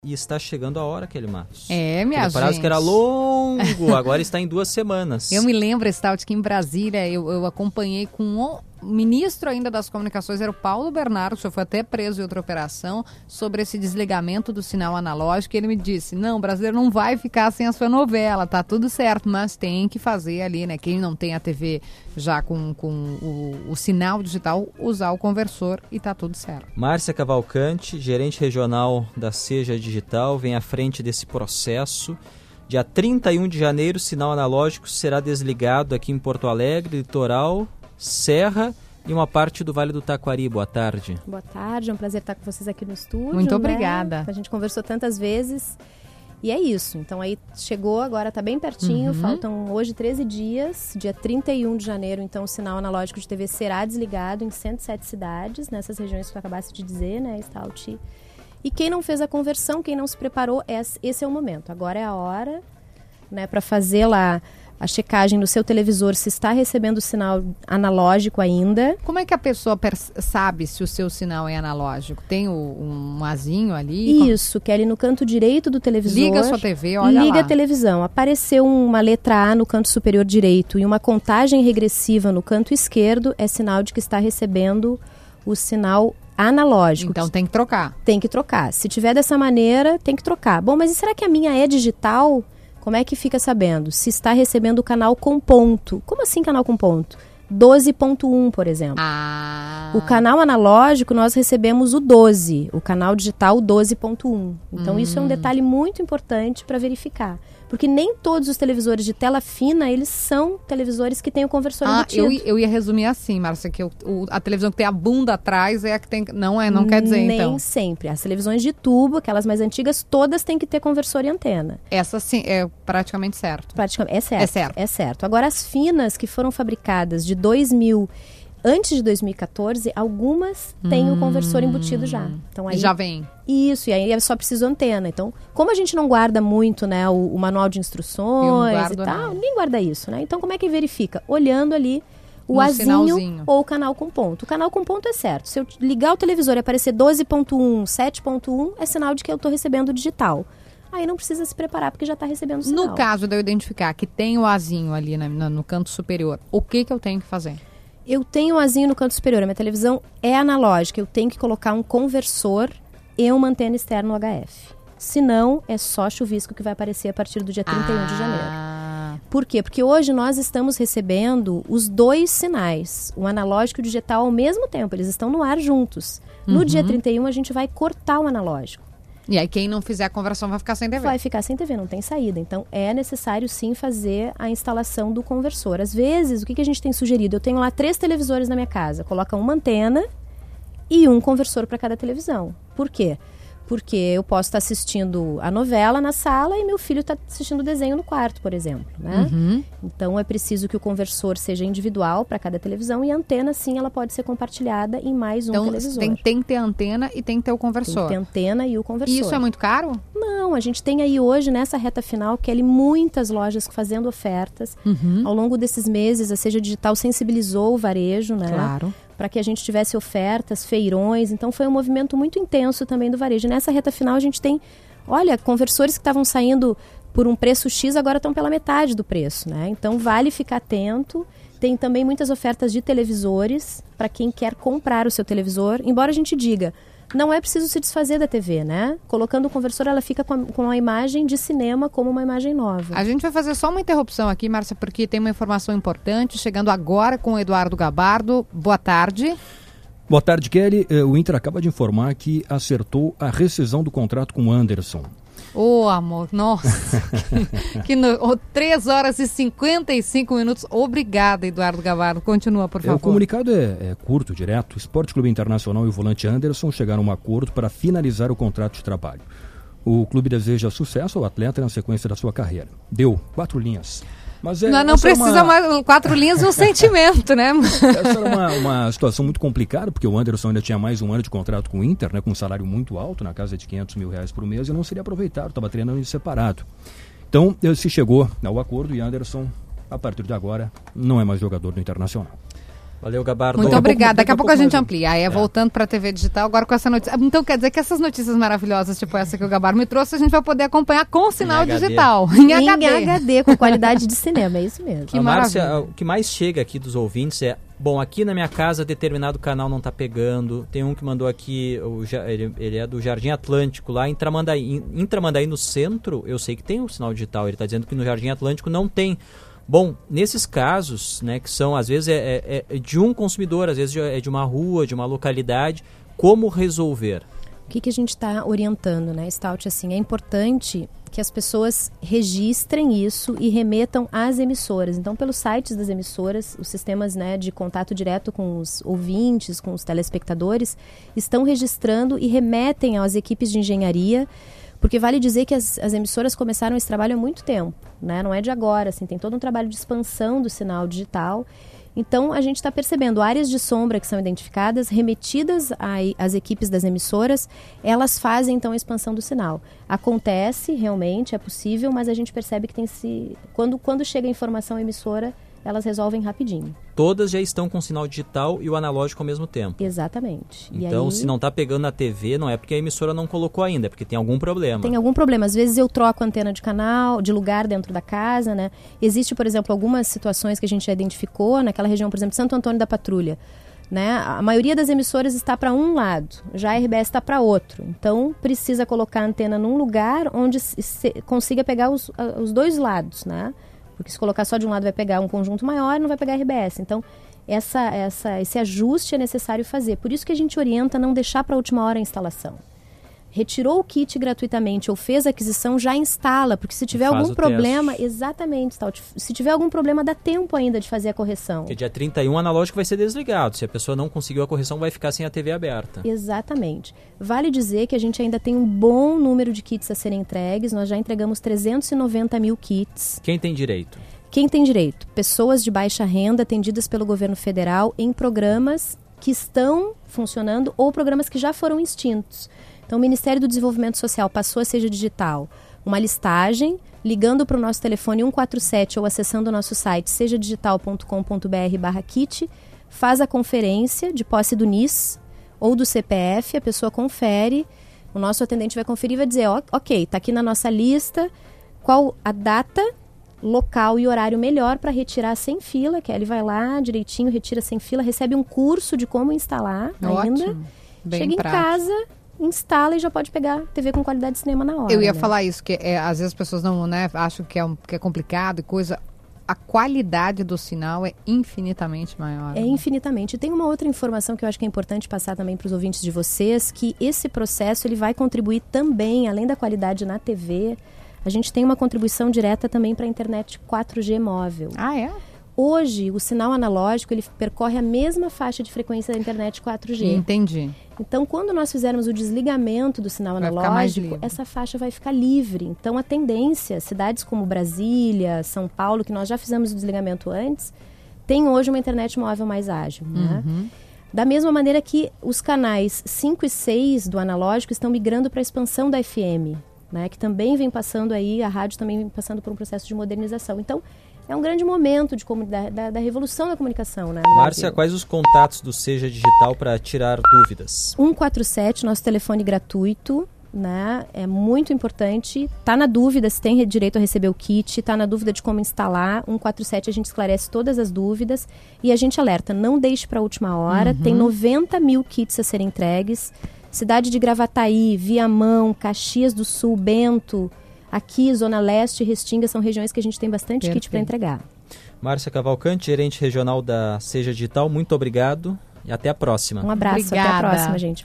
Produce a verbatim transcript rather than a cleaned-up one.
E está chegando a hora, Kelly Matos. É, minha gente. Parece que era longo, agora está em duas semanas. Eu me lembro, Stout, que em Brasília eu, eu acompanhei com o ministro ainda das comunicações, era o Paulo Bernardo, que foi até preso em outra operação, sobre esse desligamento do sinal analógico. E ele me disse, não, o brasileiro não vai ficar sem a sua novela, tá tudo certo, mas tem que fazer ali, né? Quem não tem a T V já com, com o, o sinal digital, usar o conversor e tá tudo certo. Márcia Cavalcante, gerente regional da Seja Digital, vem à frente desse processo. Dia trinta e um de janeiro, o sinal analógico será desligado aqui em Porto Alegre, Litoral, Serra e uma parte do Vale do Taquari. Boa tarde. Boa tarde, é um prazer estar com vocês aqui no estúdio. Muito né? obrigada. A gente conversou tantas vezes e é isso. Então aí chegou, agora está bem pertinho, uhum. faltam hoje treze dias. Dia trinta e um de janeiro, então o sinal analógico de T V será desligado em cento e sete cidades, nessas regiões que tu acabaste de dizer, né, Stout? E quem não fez a conversão, quem não se preparou, esse é o momento. Agora é a hora, né, para fazer lá a checagem no seu televisor se está recebendo o sinal analógico ainda. Como é que a pessoa sabe se o seu sinal é analógico? Tem o, um azinho ali? Isso, que é ali no canto direito do televisor. Liga a sua T V, olha Liga lá. a televisão. Apareceu uma letra A no canto superior direito e uma contagem regressiva no canto esquerdo, é sinal de que está recebendo o sinal analógico. Então tem que trocar. Tem que trocar. Se tiver dessa maneira, tem que trocar. Bom, mas e será que a minha é digital? Como é que fica sabendo? Se está recebendo o canal com ponto. Como assim canal com ponto? doze ponto um, por exemplo. Ah. O canal analógico, nós recebemos o doze. O canal digital, o doze ponto um. Então, hum. isso é um detalhe muito importante para verificar. Porque nem todos os televisores de tela fina, eles são televisores que têm o conversor ah, embutido. Eu, eu ia resumir assim, Márcia, que o, o, a televisão que tem a bunda atrás é a que tem... Não, é, não quer dizer, nem então. Nem sempre. As televisões de tubo, aquelas mais antigas, todas têm que ter conversor e antena. Essa sim, é praticamente certo. Praticamente, é certo. É certo. É certo. Agora, as finas que foram fabricadas de dois mil... Antes de dois mil e catorze, algumas têm hum, o conversor embutido já. Então, aí, já vem. Isso, e aí é só preciso antena. Então, como a gente não guarda muito, né, o, o manual de instruções e tal, não. ninguém guarda isso, né? Então, como é que verifica? Olhando ali o no azinho sinalzinho. Ou o canal com ponto. O canal com ponto é certo. Se eu ligar o televisor e aparecer doze ponto um, sete ponto um, é sinal de que eu estou recebendo digital. Aí não precisa se preparar porque já está recebendo o sinal. No caso de eu identificar que tem o azinho ali na, na, no canto superior, o que, que eu tenho que fazer? Eu tenho um azinho no canto superior, a minha televisão é analógica, eu tenho que colocar um conversor e uma antena externa U H F. Se não, é só chuvisco que vai aparecer a partir do dia trinta e um de janeiro. Por quê? Porque hoje nós estamos recebendo os dois sinais, o analógico e o digital ao mesmo tempo, eles estão no ar juntos. No uhum. dia trinta e um a gente vai cortar o analógico. E aí quem não fizer a conversão vai ficar sem T V. Vai ficar sem T V, não tem saída. Então é necessário sim fazer a instalação do conversor. Às vezes, o que, que a gente tem sugerido? Eu tenho lá três televisores na minha casa. Coloca uma antena e um conversor para cada televisão. Por quê? Porque eu posso estar assistindo a novela na sala e meu filho está assistindo o desenho no quarto, por exemplo. Né? Uhum. Então é preciso que o conversor seja individual para cada televisão e a antena, sim, ela pode ser compartilhada em mais um então, televisor. Tem, tem que ter a antena e tem que ter o conversor. Tem que ter a antena e o conversor. E isso é muito caro? Não, a gente tem aí hoje, nessa reta final, Kelly, muitas lojas fazendo ofertas. Uhum. Ao longo desses meses, a Seja Digital sensibilizou o varejo, né? Claro. Para que a gente tivesse ofertas, feirões. Então, foi um movimento muito intenso também do varejo. E nessa reta final, a gente tem, olha, conversores que estavam saindo por um preço X, agora estão pela metade do preço, né? Então, vale ficar atento. Tem também muitas ofertas de televisores para quem quer comprar o seu televisor. Embora a gente diga, não é preciso se desfazer da T V, né? Colocando o conversor, ela fica com a, com a imagem de cinema como uma imagem nova. A gente vai fazer só uma interrupção aqui, Márcia, porque tem uma informação importante, chegando agora com o Eduardo Gabardo. Boa tarde. Boa tarde, Kelly. O Inter acaba de informar que acertou a rescisão do contrato com o Anderson. Ô, oh, amor, nossa, que, que no, oh, três horas e cinquenta e cinco minutos. Obrigada, Eduardo Gabardo. Continua, por favor. É, o comunicado é, é curto, direto. Esporte Clube Internacional e o volante Anderson chegaram a um acordo para finalizar o contrato de trabalho. O clube deseja sucesso ao atleta na sequência da sua carreira. Deu quatro linhas. Mas é, não não precisa uma... mais quatro linhas e um sentimento, né? Essa era uma, uma situação muito complicada, porque o Anderson ainda tinha mais um ano de contrato com o Inter, né, com um salário muito alto, na casa de quinhentos mil reais por mês, e não seria aproveitado, estava treinando em separado. Então, se chegou ao acordo e Anderson, a partir de agora, não é mais jogador do Internacional. Valeu, Gabardo. Muito obrigada. Daqui a pouco a gente amplia. Aí é, é. voltando para a T V digital, agora com essa notícia. Então quer dizer que essas notícias maravilhosas, tipo essa que o Gabardo me trouxe, a gente vai poder acompanhar com sinal digital. Em, em H D. H D, com qualidade de cinema, é isso mesmo. Que a Márcia, o que mais chega aqui dos ouvintes é, bom, aqui na minha casa determinado canal não está pegando. Tem um que mandou aqui, o, ele, ele é do Jardim Atlântico, lá em Tramandaí. Em, em Tramandaí, no centro, eu sei que tem o sinal digital. Ele está dizendo que no Jardim Atlântico não tem. Bom, nesses casos, né, que são, às vezes, é, é, é de um consumidor, às vezes é de uma rua, de uma localidade, como resolver? O que, que a gente está orientando, né, Stout? Assim, é importante que as pessoas registrem isso e remetam às emissoras. Então, pelos sites das emissoras, os sistemas, né, de contato direto com os ouvintes, com os telespectadores, estão registrando e remetem às equipes de engenharia, porque vale dizer que as, as emissoras começaram esse trabalho há muito tempo, né? Não é de agora, assim, tem todo um trabalho de expansão do sinal digital. Então, a gente está percebendo áreas de sombra que são identificadas, remetidas a, às equipes das emissoras, elas fazem, então, a expansão do sinal. Acontece, realmente, é possível, mas a gente percebe que tem se... Quando, quando chega a informação à emissora, elas resolvem rapidinho. Todas já estão com o sinal digital e o analógico ao mesmo tempo. Exatamente. Então, aí, se não está pegando na T V, não é porque a emissora não colocou ainda, é porque tem algum problema. Tem algum problema. Às vezes eu troco a antena de canal, de lugar dentro da casa, né? Existe, por exemplo, algumas situações que a gente já identificou, naquela região, por exemplo, Santo Antônio da Patrulha, né? A maioria das emissoras está para um lado, já a R B S está para outro. Então, precisa colocar a antena num lugar onde se consiga pegar os, os dois lados, né? Porque se colocar só de um lado vai pegar um conjunto maior e não vai pegar R B S. Então, essa, essa, esse ajuste é necessário fazer. Por isso que a gente orienta a não deixar para a última hora a instalação. Retirou o kit gratuitamente ou fez a aquisição, já instala, porque se tiver Faz algum o problema... teste. Exatamente, Stout. Se tiver algum problema, dá tempo ainda de fazer a correção. Porque dia trinta e um o analógico vai ser desligado. Se a pessoa não conseguiu a correção, vai ficar sem a T V aberta. Exatamente. Vale dizer que a gente ainda tem um bom número de kits a serem entregues. Nós já entregamos trezentos e noventa mil kits. Quem tem direito? Quem tem direito? Pessoas de baixa renda atendidas pelo governo federal em programas que estão funcionando ou programas que já foram extintos. Então, o Ministério do Desenvolvimento Social passou a Seja Digital uma listagem, ligando para o nosso telefone um quatro sete ou acessando o nosso site seja digital ponto com ponto b r barra kit, faz a conferência de posse do N I S ou do C P F, a pessoa confere, o nosso atendente vai conferir e vai dizer, ó, ok, está aqui na nossa lista, qual a data, local e horário melhor para retirar sem fila, que aí ele vai lá direitinho, retira sem fila, recebe um curso de como instalar ainda, Ótimo. Bem chega prático. em casa, instala e já pode pegar T V com qualidade de cinema na hora. Eu ia né? falar isso, que é, às vezes as pessoas não, né, acham que é, um, que é complicado e coisa. A qualidade do sinal é infinitamente maior. É infinitamente. E tem uma outra informação que eu acho que é importante passar também para os ouvintes de vocês, que esse processo ele vai contribuir também, além da qualidade na T V, a gente tem uma contribuição direta também para a internet quatro G móvel. Ah, é? Hoje, o sinal analógico ele percorre a mesma faixa de frequência da internet quatro G. Entendi. Então, quando nós fizermos o desligamento do sinal Vai ficar mais analógico, livre. essa faixa vai ficar livre. Então, a tendência, cidades como Brasília, São Paulo, que nós já fizemos o desligamento antes, tem hoje uma internet móvel mais ágil. Né? Uhum. Da mesma maneira que os canais cinco e seis do analógico estão migrando para a expansão da F M, né? Que também vem passando aí, a rádio também vem passando por um processo de modernização. Então, é um grande momento de da, da, da revolução da comunicação, né? Márcia, quais os contatos do Seja Digital para tirar dúvidas? um quatro sete, nosso telefone gratuito, né? É muito importante. Tá na dúvida se tem direito a receber o kit, tá na dúvida de como instalar. um quatro sete a gente esclarece todas as dúvidas e a gente alerta, não deixe para a última hora. Uhum. Tem noventa mil kits a serem entregues. Cidade de Gravataí, Viamão, Caxias do Sul, Bento... Aqui, Zona Leste e Restinga são regiões que a gente tem bastante Perfeito. kit para entregar. Márcia Cavalcante, gerente regional da Seja Digital, muito obrigado e até a próxima. Um abraço, Obrigada. até a próxima, gente.